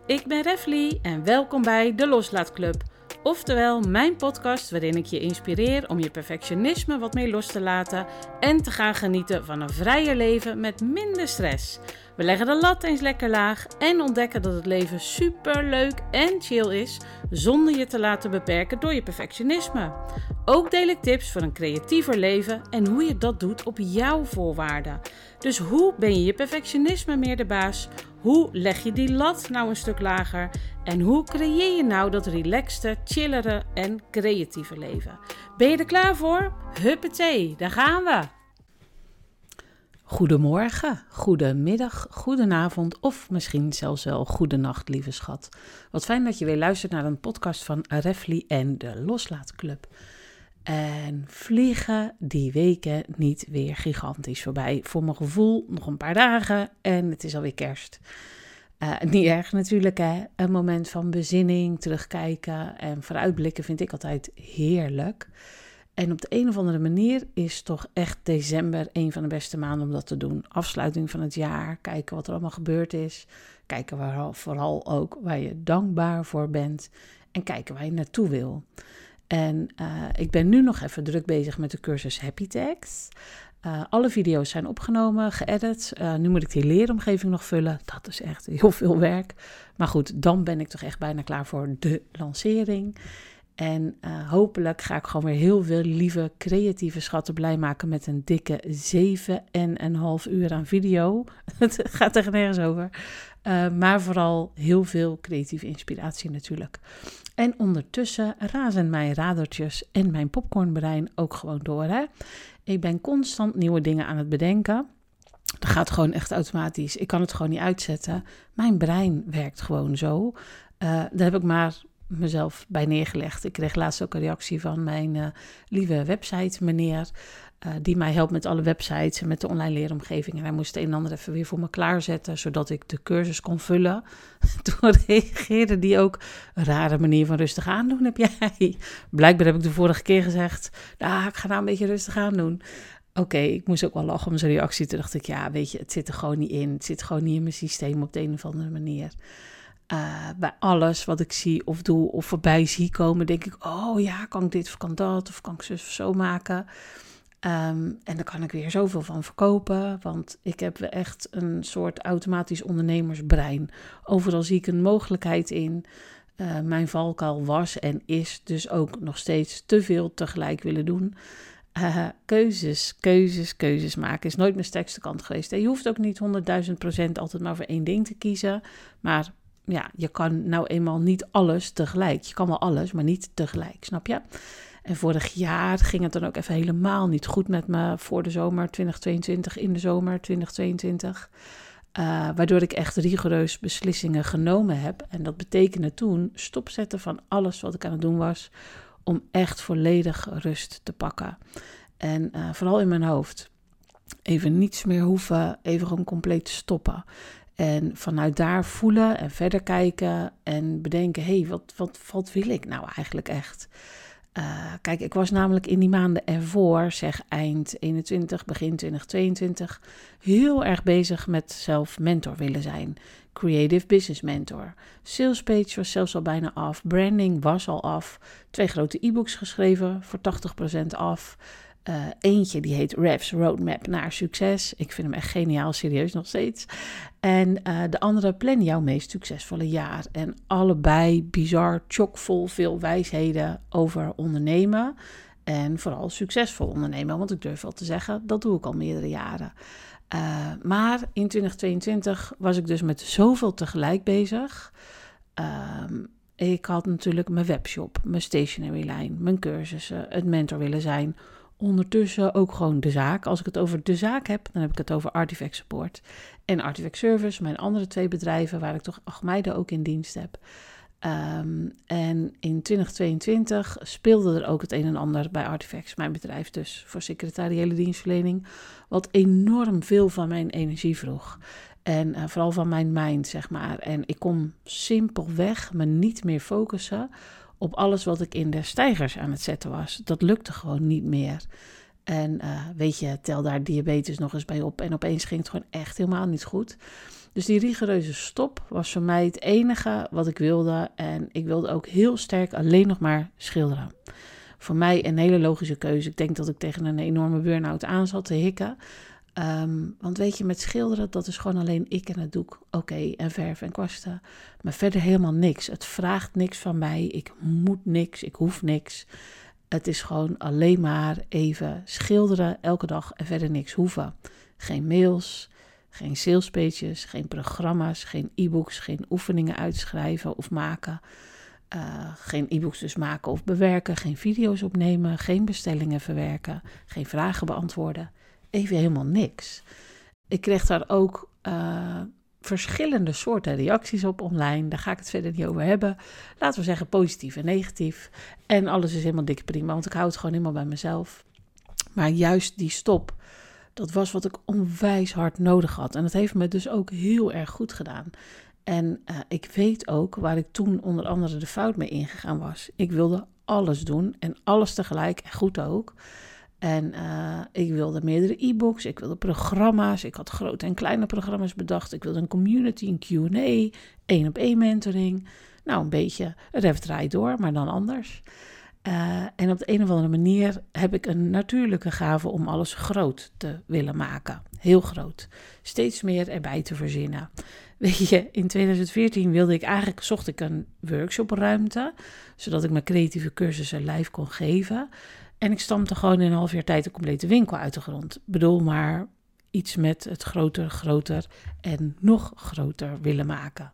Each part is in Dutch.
Ik ben Refly en welkom bij de Loslaatclub. Oftewel mijn podcast waarin ik je inspireer om je perfectionisme wat meer los te laten en te gaan genieten van een vrijer leven met minder stress. We leggen de lat eens lekker laag en ontdekken dat het leven super leuk en chill is zonder je te laten beperken door je perfectionisme. Ook deel ik tips voor een creatiever leven en hoe je dat doet op jouw voorwaarden. Dus hoe ben je je perfectionisme meer de baas? Hoe leg je die lat nou een stuk lager? En hoe creëer je nou dat relaxte, chillere en creatieve leven? Ben je er klaar voor? Huppatee, daar gaan we! Goedemorgen, goedemiddag, goedenavond of misschien zelfs wel goedenacht, lieve schat. Wat fijn dat je weer luistert naar een podcast van Refly en de Loslaatclub. En vliegen die weken niet weer gigantisch voorbij. Voor mijn gevoel nog een paar dagen en het is alweer kerst. Niet erg natuurlijk, hè. Een moment van bezinning, terugkijken en vooruitblikken vind ik altijd heerlijk. En op de een of andere manier is toch echt december een van de beste maanden om dat te doen. Afsluiting van het jaar, kijken wat er allemaal gebeurd is. Kijken vooral ook waar je dankbaar voor bent en kijken waar je naartoe wil. En ik ben nu nog even druk bezig met de cursus Happy Tags. Alle video's zijn opgenomen, geëdit. Nu moet ik die leeromgeving nog vullen. Dat is echt heel veel werk. Maar goed, dan ben ik toch echt bijna klaar voor de lancering. En hopelijk ga ik gewoon weer heel veel lieve, creatieve schatten blij maken met een dikke 7,5 uur aan video. Het gaat er nergens over. Maar vooral heel veel creatieve inspiratie natuurlijk. En ondertussen razen mijn radertjes en mijn popcornbrein ook gewoon door. Hè? Ik ben constant nieuwe dingen aan het bedenken. Dat gaat gewoon echt automatisch. Ik kan het gewoon niet uitzetten. Mijn brein werkt gewoon zo. Daar heb ik maar mezelf bij neergelegd. Ik kreeg laatst ook een reactie van mijn lieve website meneer, die mij helpt met alle websites en met de online leeromgeving. En hij moest het een en ander even weer voor me klaarzetten, zodat ik de cursus kon vullen. Toen reageerde die ook, een rare manier van rustig aandoen heb jij. Blijkbaar heb ik de vorige keer gezegd, ik ga nou een beetje rustig aandoen. Oké, ik moest ook wel lachen om zijn reactie. Toen dacht ik, ja, weet je, het zit er gewoon niet in. Het zit gewoon niet in mijn systeem op de een of andere manier. Bij alles wat ik zie of doe of voorbij zie komen, denk ik, oh ja, kan ik dit of kan dat of kan ik zus of zo maken. En daar kan ik weer zoveel van verkopen, want ik heb echt een soort automatisch ondernemersbrein. Overal zie ik een mogelijkheid in. Mijn valkuil was en is dus ook nog steeds te veel tegelijk willen doen. Keuzes maken is nooit mijn sterkste kant geweest. En je hoeft ook niet 100.000% altijd maar voor één ding te kiezen, maar ja, je kan nou eenmaal niet alles tegelijk. Je kan wel alles, maar niet tegelijk, snap je? En vorig jaar ging het dan ook even helemaal niet goed met me voor de zomer 2022, in de zomer 2022. Waardoor ik echt rigoureus beslissingen genomen heb. En dat betekende toen stopzetten van alles wat ik aan het doen was, om echt volledig rust te pakken. En vooral in mijn hoofd. Even niets meer hoeven, even gewoon compleet stoppen. En vanuit daar voelen en verder kijken en bedenken, wat wil ik nou eigenlijk echt? Kijk, ik was namelijk in die maanden ervoor, zeg eind 21, begin 2022, heel erg bezig met zelf mentor willen zijn. Creative Business Mentor. Salespage was zelfs al bijna af. Branding was al af. 2 grote e-books geschreven voor 80% af. Eentje die heet Ref's Roadmap naar Succes. Ik vind hem echt geniaal, serieus nog steeds. En de andere Plan jouw meest succesvolle jaar. En allebei bizar, chockvol, veel wijsheden over ondernemen. En vooral succesvol ondernemen, want ik durf wel te zeggen, dat doe ik al meerdere jaren. Maar in 2022 was ik dus met zoveel tegelijk bezig. Ik had natuurlijk mijn webshop, mijn stationery lijn, mijn cursussen, het mentor willen zijn. Ondertussen ook gewoon de zaak. Als ik het over de zaak heb, dan heb ik het over Artifact Support en Artifact Service, mijn andere 2 bedrijven waar ik toch 8 meiden ook in dienst heb. En in 2022 speelde er ook het een en ander bij Artifacts, mijn bedrijf dus, voor secretariële dienstverlening, wat enorm veel van mijn energie vroeg. En vooral van mijn mind, zeg maar. En ik kon simpelweg me niet meer focussen op alles wat ik in de steigers aan het zetten was. Dat lukte gewoon niet meer. En weet je, tel daar diabetes nog eens bij op. En opeens ging het gewoon echt helemaal niet goed. Dus die rigoureuze stop was voor mij het enige wat ik wilde. En ik wilde ook heel sterk alleen nog maar schilderen. Voor mij een hele logische keuze. Ik denk dat ik tegen een enorme burn-out aan zat te hikken. Want weet je, met schilderen, dat is gewoon alleen ik en het doek. Oké, en verf en kwasten. Maar verder helemaal niks. Het vraagt niks van mij. Ik moet niks. Ik hoef niks. Het is gewoon alleen maar even schilderen elke dag en verder niks hoeven. Geen mails, geen salespages, geen programma's, geen e-books, geen oefeningen uitschrijven of maken. Geen e-books dus maken of bewerken, geen video's opnemen, geen bestellingen verwerken, geen vragen beantwoorden. Even helemaal niks. Ik kreeg daar ook verschillende soorten reacties op online. Daar ga ik het verder niet over hebben. Laten we zeggen positief en negatief. En alles is helemaal dik prima, want ik hou het gewoon helemaal bij mezelf. Maar juist die stop, dat was wat ik onwijs hard nodig had. En dat heeft me dus ook heel erg goed gedaan. En ik weet ook waar ik toen onder andere de fout mee ingegaan was. Ik wilde alles doen en alles tegelijk en goed ook. En ik wilde meerdere e-books, ik wilde programma's, ik had grote en kleine programma's bedacht. Ik wilde een community, een Q&A, 1-op-1 mentoring. Nou, een beetje het draait door, maar dan anders. En op de een of andere manier heb ik een natuurlijke gave om alles groot te willen maken. Heel groot. Steeds meer erbij te verzinnen. Weet je, in 2014 zocht ik een workshopruimte, zodat ik mijn creatieve cursussen live kon geven. En ik stampte gewoon in een half jaar tijd een complete winkel uit de grond. Ik bedoel maar iets met het groter en nog groter willen maken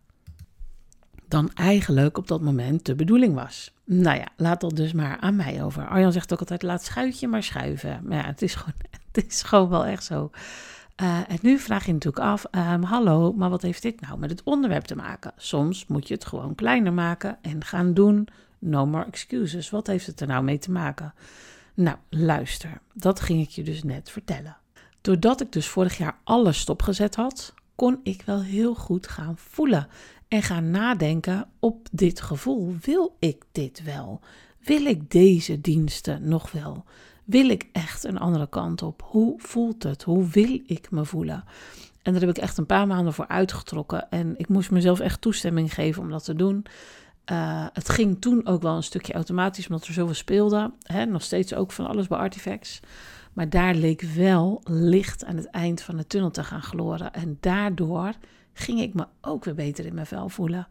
dan eigenlijk op dat moment de bedoeling was. Nou ja, laat dat dus maar aan mij over. Arjan zegt ook altijd, laat schuitje maar schuiven. Maar ja, het is gewoon wel echt zo. En nu vraag je natuurlijk af, hallo, maar wat heeft dit nou met het onderwerp te maken? Soms moet je het gewoon kleiner maken en gaan doen. No more excuses. Wat heeft het er nou mee te maken? Nou, luister, dat ging ik je dus net vertellen. Doordat ik dus vorig jaar alles stopgezet had, kon ik wel heel goed gaan voelen en gaan nadenken op dit gevoel. Wil ik dit wel? Wil ik deze diensten nog wel? Wil ik echt een andere kant op? Hoe voelt het? Hoe wil ik me voelen? En daar heb ik echt een paar maanden voor uitgetrokken. En ik moest mezelf echt toestemming geven om dat te doen. Het ging toen ook wel een stukje automatisch, omdat er zoveel speelde. Nog steeds ook van alles bij Artifacts. Maar daar leek wel licht aan het eind van de tunnel te gaan gloren. En daardoor ging ik me ook weer beter in mijn vel voelen.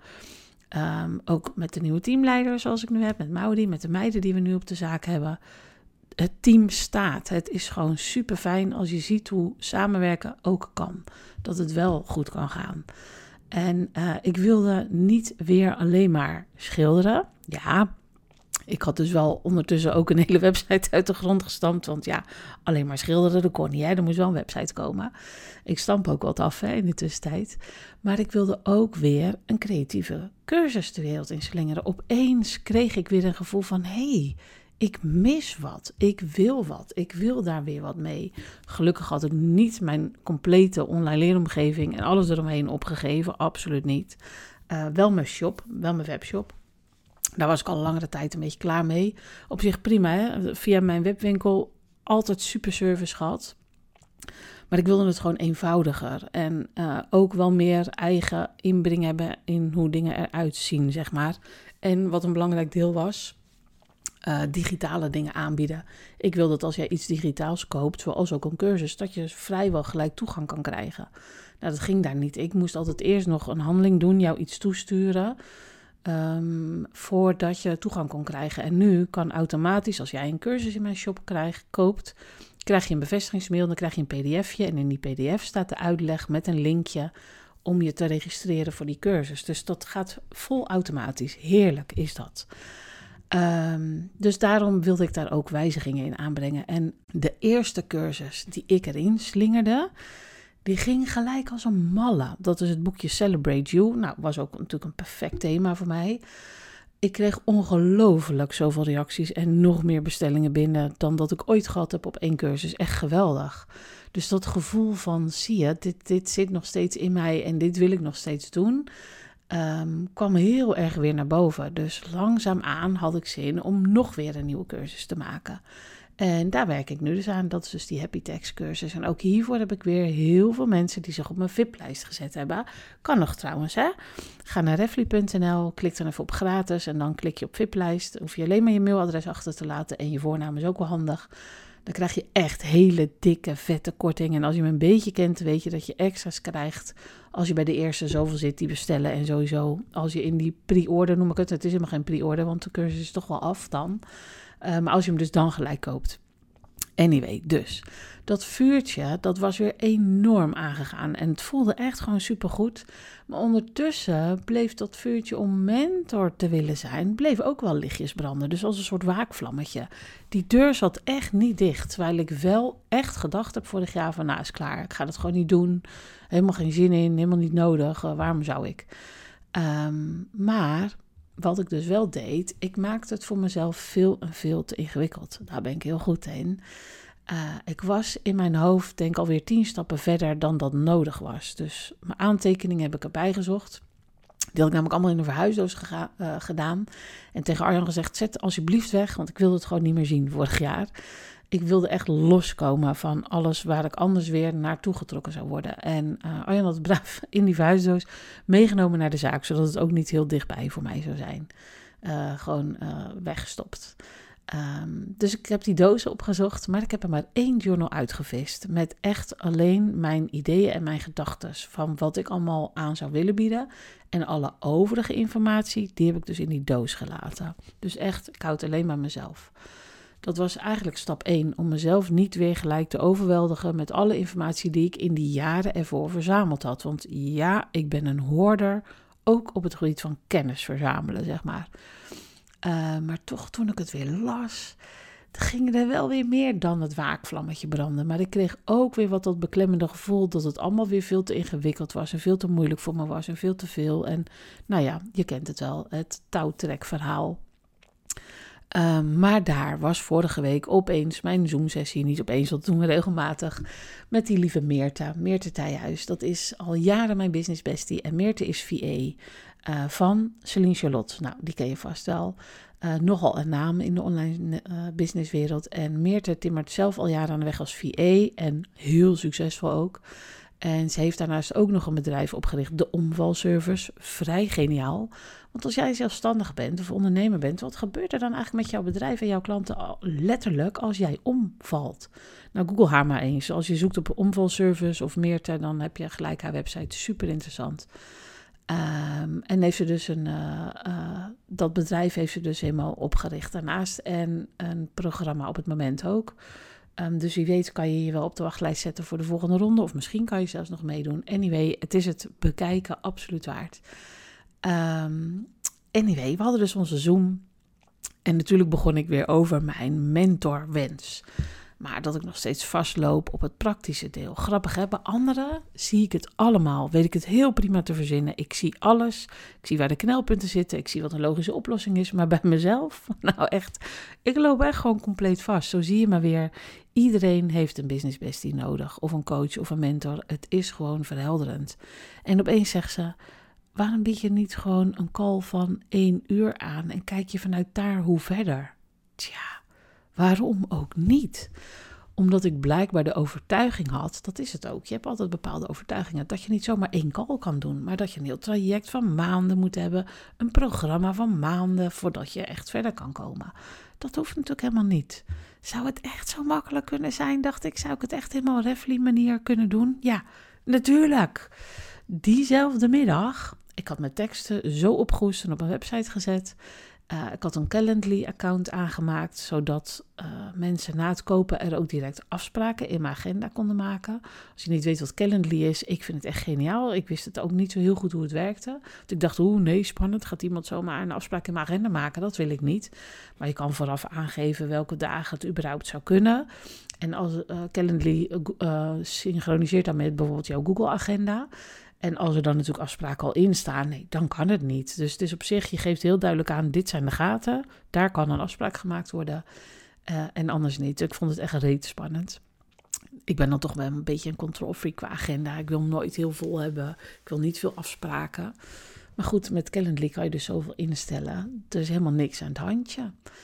Ook met de nieuwe teamleider zoals ik nu heb, met Maudi, met de meiden die we nu op de zaak hebben. Het team staat. Het is gewoon super fijn als je ziet hoe samenwerken ook kan. Dat het wel goed kan gaan. En ik wilde niet weer alleen maar schilderen. Ja, ik had dus wel ondertussen ook een hele website uit de grond gestampt. Want ja, alleen maar schilderen, dat kon niet. Hè? Er moest wel een website komen. Ik stamp ook wat af in de tussentijd. Maar ik wilde ook weer een creatieve cursus de wereld in slingeren. Opeens kreeg ik weer een gevoel van, hey, ik mis wat. Ik wil wat. Ik wil daar weer wat mee. Gelukkig had ik niet mijn complete online leeromgeving en alles eromheen opgegeven. Absoluut niet. Wel mijn shop, wel mijn webshop. Daar was ik al langere tijd een beetje klaar mee. Op zich prima, hè? Via mijn webwinkel altijd super service gehad. Maar ik wilde het gewoon eenvoudiger. En ook wel meer eigen inbreng hebben in hoe dingen eruit zien, zeg maar. En wat een belangrijk deel was, digitale dingen aanbieden. Ik wil dat als jij iets digitaals koopt, zoals ook een cursus, dat je vrijwel gelijk toegang kan krijgen. Nou, dat ging daar niet. Ik moest altijd eerst nog een handeling doen, jou iets toesturen, voordat je toegang kon krijgen. En nu kan automatisch, als jij een cursus in mijn shop koopt, krijg je een bevestigingsmail, dan krijg je een pdfje. En in die pdf staat de uitleg met een linkje om je te registreren voor die cursus. Dus dat gaat vol automatisch. Heerlijk is dat. Dus daarom wilde ik daar ook wijzigingen in aanbrengen. En de eerste cursus die ik erin slingerde, die ging gelijk als een malle. Dat is het boekje Celebrate You. Nou, was ook natuurlijk een perfect thema voor mij. Ik kreeg ongelooflijk zoveel reacties en nog meer bestellingen binnen dan dat ik ooit gehad heb op 1 cursus. Echt geweldig. Dus dat gevoel van, zie je, dit zit nog steeds in mij en dit wil ik nog steeds doen, kwam heel erg weer naar boven. Dus langzaamaan had ik zin om nog weer een nieuwe cursus te maken. En daar werk ik nu dus aan. Dat is dus die Happy Tax cursus. En ook hiervoor heb ik weer heel veel mensen die zich op mijn VIP-lijst gezet hebben. Kan nog trouwens, hè. Ga naar refly.nl, klik dan even op gratis en dan klik je op VIP-lijst. Hoef je alleen maar je mailadres achter te laten en je voornaam is ook wel handig. Dan krijg je echt hele dikke, vette korting. En als je me een beetje kent, weet je dat je extra's krijgt als je bij de eerste zoveel zit die bestellen. En sowieso als je in die pre-order, noem ik het is helemaal geen pre-order, want de cursus is toch wel af dan. Maar als je hem dus dan gelijk koopt. Anyway, dus dat vuurtje, dat was weer enorm aangegaan. En het voelde echt gewoon supergoed. Maar ondertussen bleef dat vuurtje om mentor te willen zijn, bleef ook wel lichtjes branden. Dus als een soort waakvlammetje. Die deur zat echt niet dicht. Terwijl ik wel echt gedacht heb vorig jaar van, nou is klaar. Ik ga dat gewoon niet doen. Helemaal geen zin in, helemaal niet nodig. Waarom zou ik? Maar wat ik dus wel deed, ik maakte het voor mezelf veel en veel te ingewikkeld. Daar ben ik heel goed in. Ik was in mijn hoofd denk ik alweer 10 stappen verder dan dat nodig was. Dus mijn aantekeningen heb ik erbij gezocht. Die had ik namelijk allemaal in een verhuisdoos gedaan. En tegen Arjan gezegd, zet alsjeblieft weg, want ik wilde het gewoon niet meer zien vorig jaar. Ik wilde echt loskomen van alles waar ik anders weer naartoe getrokken zou worden. En Arjan had het braaf in die verhuisdoos meegenomen naar de zaak, zodat het ook niet heel dichtbij voor mij zou zijn. Gewoon weggestopt. Dus ik heb die dozen opgezocht, maar ik heb er maar 1 journal uitgevist. Met echt alleen mijn ideeën en mijn gedachten van wat ik allemaal aan zou willen bieden. En alle overige informatie, die heb ik dus in die doos gelaten. Dus echt, ik houd alleen maar mezelf. Dat was eigenlijk stap 1, om mezelf niet weer gelijk te overweldigen met alle informatie die ik in die jaren ervoor verzameld had. Want ja, ik ben een hoorder, ook op het gebied van kennis verzamelen, zeg maar. Maar toch, toen ik het weer las, ging er wel weer meer dan het waakvlammetje branden. Maar ik kreeg ook weer wat dat beklemmende gevoel dat het allemaal weer veel te ingewikkeld was en veel te moeilijk voor me was en veel te veel. En nou ja, je kent het wel, het touwtrekverhaal. Maar daar was vorige week opeens mijn Zoom-sessie, niet opeens, dat doen we regelmatig, met die lieve Meerte Thijhuis. Dat is al jaren mijn business bestie en Meerte is VA van Celine Charlotte. Nou, die ken je vast wel. Nogal een naam in de online businesswereld. En Meerte timmert zelf al jaren aan de weg als VA en heel succesvol ook. En ze heeft daarnaast ook nog een bedrijf opgericht, de Omvalservice. Vrij geniaal. Want als jij zelfstandig bent of ondernemer bent, wat gebeurt er dan eigenlijk met jouw bedrijf en jouw klanten letterlijk als jij omvalt? Nou, Google haar maar eens. Als je zoekt op Omvalservice of Meerte, dan heb je gelijk haar website. Super interessant. En heeft ze dus dat bedrijf heeft ze dus helemaal opgericht daarnaast. En een programma op het moment ook. Dus wie weet kan je je wel op de wachtlijst zetten voor de volgende ronde. Of misschien kan je zelfs nog meedoen. Anyway, het is het bekijken absoluut waard. Anyway, we hadden dus onze Zoom. En natuurlijk begon ik weer over mijn mentorwens. Maar dat ik nog steeds vastloop op het praktische deel. Grappig hè, bij anderen zie ik het allemaal. Weet ik het heel prima te verzinnen. Ik zie alles. Ik zie waar de knelpunten zitten. Ik zie wat een logische oplossing is. Maar bij mezelf, nou echt, ik loop echt gewoon compleet vast. Zo zie je maar weer. Iedereen heeft een business bestie nodig. Of een coach of een mentor. Het is gewoon verhelderend. En opeens zegt ze, waarom bied je niet gewoon een call van 1 uur aan? En kijk je vanuit daar hoe verder? Tja. Waarom ook niet? Omdat ik blijkbaar de overtuiging had, dat is het ook. Je hebt altijd bepaalde overtuigingen, dat je niet zomaar 1 call kan doen, maar dat je een heel traject van maanden moet hebben, een programma van maanden voordat je echt verder kan komen. Dat hoeft natuurlijk helemaal niet. Zou het echt zo makkelijk kunnen zijn, dacht ik, zou ik het echt helemaal Refly manier kunnen doen? Ja, natuurlijk. Diezelfde middag, ik had mijn teksten zo opgehoest en op een website gezet. Ik had een Calendly-account aangemaakt, zodat mensen na het kopen er ook direct afspraken in mijn agenda konden maken. Als je niet weet wat Calendly is, ik vind het echt geniaal. Ik wist het ook niet zo heel goed hoe het werkte. Want ik dacht, nee, spannend, gaat iemand zomaar een afspraak in mijn agenda maken? Dat wil ik niet. Maar je kan vooraf aangeven welke dagen het überhaupt zou kunnen. En als Calendly synchroniseert dan met bijvoorbeeld jouw Google-agenda. En als er dan natuurlijk afspraken al in staan, nee, dan kan het niet. Dus het is op zich, je geeft heel duidelijk aan, dit zijn de gaten. Daar kan een afspraak gemaakt worden en anders niet. Ik vond het echt reet spannend. Ik ben dan toch wel een beetje een control freak qua agenda. Ik wil hem nooit heel vol hebben. Ik wil niet veel afspraken. Maar goed, met Calendly kan je dus zoveel instellen. Er is helemaal niks aan het handje.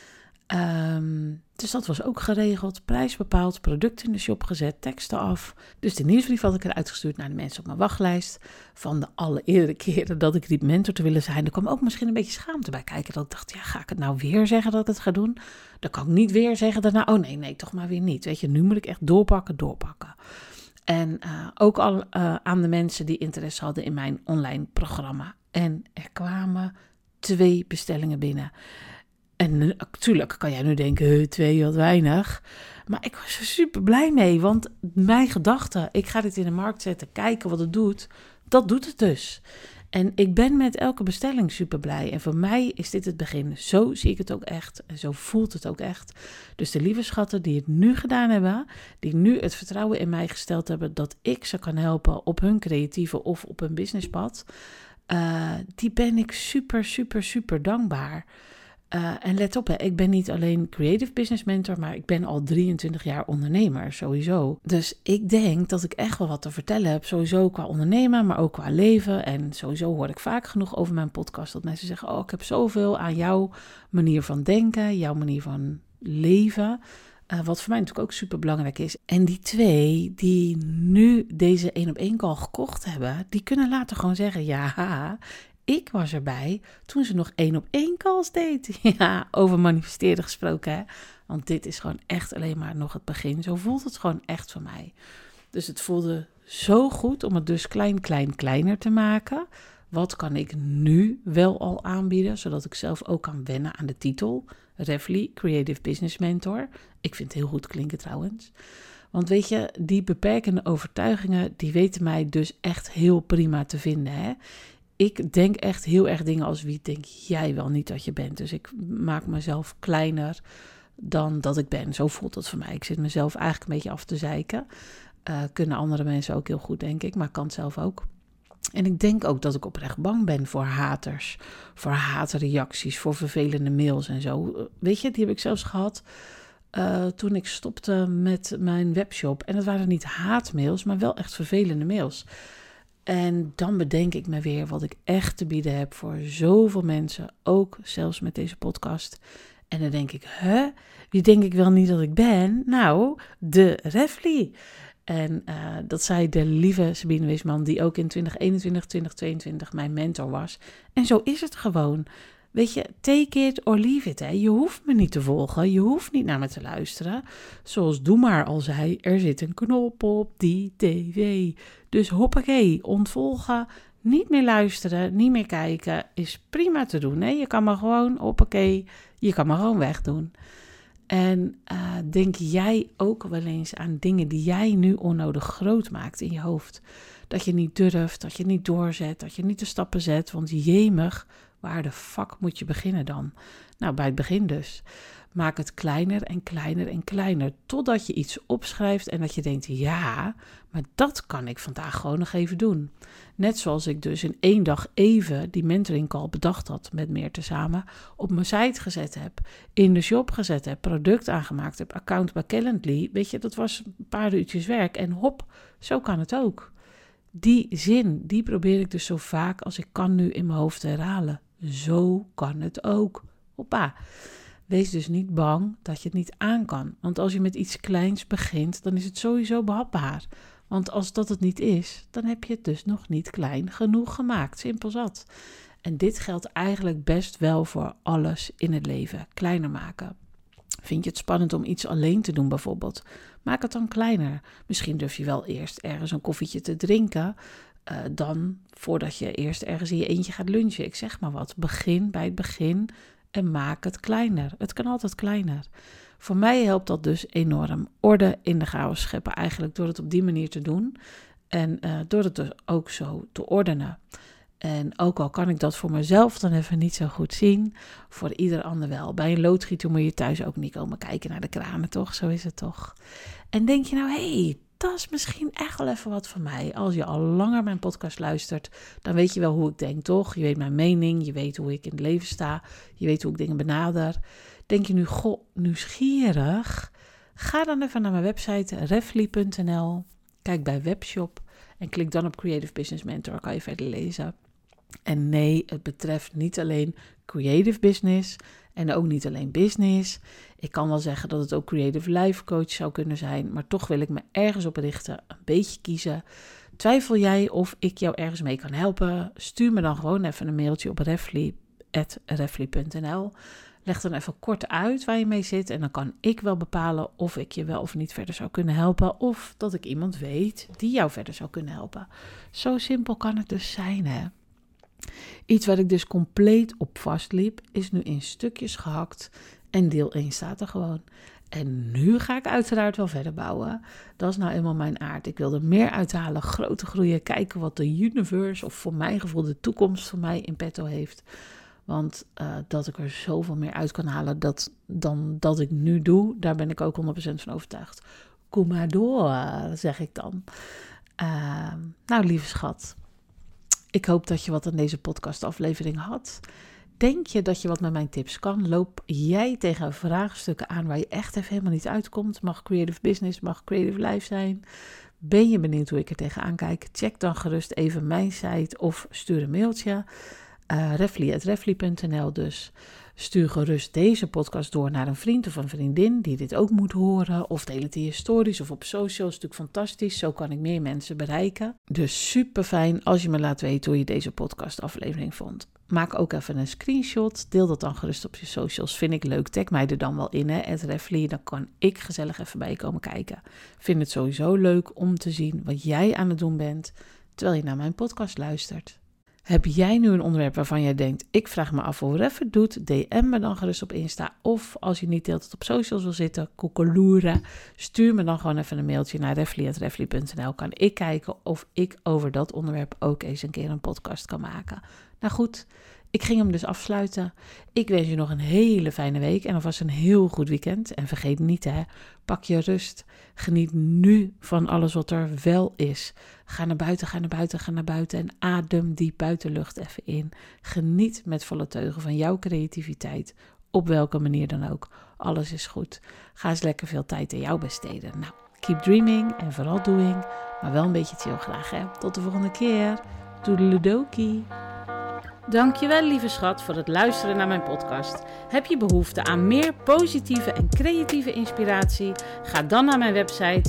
Dus dat was ook geregeld. Prijs bepaald, product in de shop gezet, teksten af. Dus de nieuwsbrief had ik eruit gestuurd naar de mensen op mijn wachtlijst. Van de alle eerdere keren dat ik riep mentor te willen zijn. Er kwam ook misschien een beetje schaamte bij kijken. Dat ik dacht, ja, ga ik het nou weer zeggen dat ik het ga doen? Dan kan ik niet weer zeggen daarna, oh nee, toch maar weer niet. Weet je, nu moet ik echt doorpakken. En ook al aan de mensen die interesse hadden in mijn online programma. En er kwamen 2 bestellingen binnen. En natuurlijk kan jij nu denken, 2 wat weinig. Maar ik was er super blij mee, want mijn gedachte, ik ga dit in de markt zetten, kijken wat het doet, dat doet het dus. En ik ben met elke bestelling super blij. En voor mij is dit het begin. Zo zie ik het ook echt en zo voelt het ook echt. Dus de lieve schatten die het nu gedaan hebben, die nu het vertrouwen in mij gesteld hebben dat ik ze kan helpen op hun creatieve of op hun businesspad, die ben ik super dankbaar. En let op, ik ben niet alleen creative business mentor, maar ik ben al 23 jaar ondernemer, sowieso. Dus ik denk dat ik echt wel wat te vertellen heb, sowieso qua ondernemen, maar ook qua leven. En sowieso hoor ik vaak genoeg over mijn podcast dat mensen zeggen, oh, ik heb zoveel aan jouw manier van denken, jouw manier van leven. Wat voor mij natuurlijk ook super belangrijk is. En die 2 die nu deze 1-op-1 call gekocht hebben, die kunnen later gewoon zeggen, ja, ik was erbij toen ze nog 1-op-1 calls deed. Ja, over manifesteren gesproken, hè. Want dit is gewoon echt alleen maar nog het begin. Zo voelt het gewoon echt voor mij. Dus het voelde zo goed om het dus kleiner te maken. Wat kan ik nu wel al aanbieden, zodat ik zelf ook kan wennen aan de titel. Refly, Creative Business Mentor. Ik vind het heel goed klinken trouwens. Want weet je, die beperkende overtuigingen, die weten mij dus echt heel prima te vinden, hè. Ik denk echt heel erg dingen als wie denk jij wel niet dat je bent. Dus ik maak mezelf kleiner dan dat ik ben. Zo voelt het voor mij. Ik zit mezelf eigenlijk een beetje af te zeiken. Kunnen andere mensen ook heel goed, denk ik. Maar kan het zelf ook. En ik denk ook dat ik oprecht bang ben voor haters. Voor haatreacties, voor vervelende mails en zo. Weet je, die heb ik zelfs gehad toen ik stopte met mijn webshop. En het waren niet haatmails, maar wel echt vervelende mails. En dan bedenk ik me weer wat ik echt te bieden heb voor zoveel mensen, ook zelfs met deze podcast. En dan denk ik, wie denk ik wel niet dat ik ben? Nou, de Refly. En dat zei de lieve Sabine Wisman, die ook in 2021, 2022 mijn mentor was. En zo is het gewoon. Weet je, take it or leave it. Hè. Je hoeft me niet te volgen, je hoeft niet naar me te luisteren. Zoals Doe Maar al zei, er zit een knop op die tv. Dus hoppakee, ontvolgen, niet meer luisteren, niet meer kijken, is prima te doen. Hè. Je kan maar gewoon, hoppakee, je kan maar gewoon wegdoen. En denk jij ook wel eens aan dingen die jij nu onnodig groot maakt in je hoofd? Dat je niet durft, dat je niet doorzet, dat je niet de stappen zet. Want jemig, waar de fuck moet je beginnen dan? Nou, bij het begin dus. Maak het kleiner en kleiner, totdat je iets opschrijft en dat je denkt, ja, maar dat kan ik vandaag gewoon nog even doen. Net zoals ik dus in 1 dag even die mentoring call bedacht had met meer tezamen, op mijn site gezet heb, in de shop gezet heb, product aangemaakt heb, account bij Calendly. Weet je, dat was een paar uurtjes werk en hop, zo kan het ook. Die zin, die probeer ik dus zo vaak als ik kan nu in mijn hoofd te herhalen. Zo kan het ook. Hoppa. Wees dus niet bang dat je het niet aan kan. Want als je met iets kleins begint, dan is het sowieso behapbaar. Want als dat het niet is, dan heb je het dus nog niet klein genoeg gemaakt. Simpel zat. En dit geldt eigenlijk best wel voor alles in het leven. Kleiner maken. Vind je het spannend om iets alleen te doen bijvoorbeeld? Maak het dan kleiner. Misschien durf je wel eerst ergens een koffietje te drinken. Dan voordat je eerst ergens in je eentje gaat lunchen. Ik zeg maar wat. Begin bij het begin. En maak het kleiner. Het kan altijd kleiner. Voor mij helpt dat dus enorm. Orde in de chaos scheppen eigenlijk door het op die manier te doen. En door het dus ook zo te ordenen. En ook al kan ik dat voor mezelf dan even niet zo goed zien, voor ieder ander wel. Bij een loodgieter moet je thuis ook niet komen kijken naar de kranen, toch? Zo is het toch? En denk je nou, hey, dat is misschien echt wel even wat voor mij. Als je al langer mijn podcast luistert, dan weet je wel hoe ik denk, toch? Je weet mijn mening, je weet hoe ik in het leven sta, je weet hoe ik dingen benader. Denk je nu, goh, nieuwsgierig? Ga dan even naar mijn website refly.nl, kijk bij webshop en klik dan op Creative Business Mentor, kan je verder lezen. En nee, het betreft niet alleen creative business en ook niet alleen business. Ik kan wel zeggen dat het ook creative life coach zou kunnen zijn, maar toch wil ik me ergens op richten, een beetje kiezen. Twijfel jij of ik jou ergens mee kan helpen? Stuur me dan gewoon even een mailtje op refly@refly.nl. Leg dan even kort uit waar je mee zit en dan kan ik wel bepalen of ik je wel of niet verder zou kunnen helpen of dat ik iemand weet die jou verder zou kunnen helpen. Zo simpel kan het dus zijn, hè? Iets waar ik dus compleet op vastliep is nu in stukjes gehakt en deel 1 staat er gewoon. En nu ga ik uiteraard wel verder bouwen. Dat is nou eenmaal mijn aard. Ik wil er meer uithalen, groter groeien, kijken wat de universe of voor mijn gevoel de toekomst voor mij in petto heeft. Want dat ik er zoveel meer uit kan halen dan dat ik nu doe, daar ben ik ook 100% van overtuigd. Kom maar door, zeg ik dan. Nou, lieve schat, ik hoop dat je wat aan deze podcastaflevering had. Denk je dat je wat met mijn tips kan? Loop jij tegen vraagstukken aan waar je echt even helemaal niet uitkomt? Mag creative business, mag creative life zijn? Ben je benieuwd hoe ik er tegenaan kijk? Check dan gerust even mijn site of stuur een mailtje. refly@refly.nl dus. Stuur gerust deze podcast door naar een vriend of een vriendin die dit ook moet horen. Of deel het in je stories of op socials. Dat is natuurlijk fantastisch. Zo kan ik meer mensen bereiken. Dus super fijn als je me laat weten hoe je deze podcastaflevering vond. Maak ook even een screenshot. Deel dat dan gerust op je socials. Vind ik leuk. Tag mij er dan wel in, @refly. Dan kan ik gezellig even bij je komen kijken. Vind het sowieso leuk om te zien wat jij aan het doen bent terwijl je naar mijn podcast luistert. Heb jij nu een onderwerp waarvan jij denkt, ik vraag me af hoe Ref het doet, DM me dan gerust op Insta. Of als je niet de hele tijd op socials wil zitten, koekeloeren, stuur me dan gewoon even een mailtje naar refly@refly.nl. Kan ik kijken of ik over dat onderwerp ook eens een keer een podcast kan maken. Nou goed, ik ging hem dus afsluiten. Ik wens je nog een hele fijne week en alvast een heel goed weekend. En vergeet niet, pak je rust. Geniet nu van alles wat er wel is. Ga naar buiten, ga naar buiten, ga naar buiten en adem die buitenlucht even in. Geniet met volle teugen van jouw creativiteit, op welke manier dan ook. Alles is goed. Ga eens lekker veel tijd aan jou besteden. Nou, keep dreaming en vooral doing, maar wel een beetje chill graag, hè. Tot de volgende keer. Toedeledokie. Dankjewel, lieve schat, voor het luisteren naar mijn podcast. Heb je behoefte aan meer positieve en creatieve inspiratie? Ga dan naar mijn website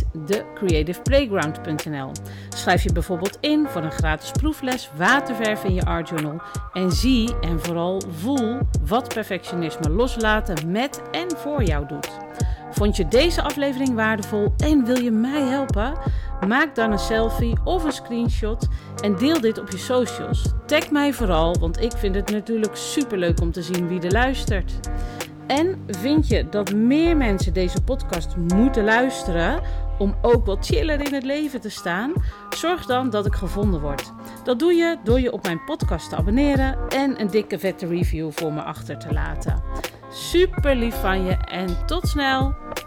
thecreativeplayground.nl. Schrijf je bijvoorbeeld in voor een gratis proefles waterverf in je artjournal en zie en vooral voel wat perfectionisme loslaten met en voor jou doet. Vond je deze aflevering waardevol en wil je mij helpen? Maak dan een selfie of een screenshot en deel dit op je socials. Tag mij vooral, want ik vind het natuurlijk superleuk om te zien wie er luistert. En vind je dat meer mensen deze podcast moeten luisteren om ook wat chiller in het leven te staan? Zorg dan dat ik gevonden word. Dat doe je door je op mijn podcast te abonneren en een dikke vette review voor me achter te laten. Super lief van je en tot snel!